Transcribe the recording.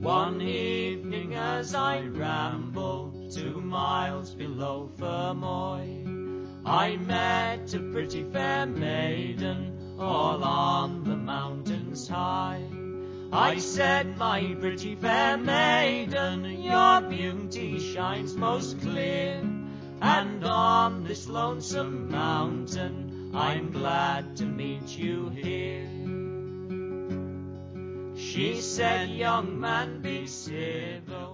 One evening as I rambled 2 miles below Fermoy, I met a pretty fair maiden all on the mountains high. I said, my pretty fair maiden, your beauty shines most clear, and on this lonesome mountain I'm glad to meet you here. She said, young man, be civil.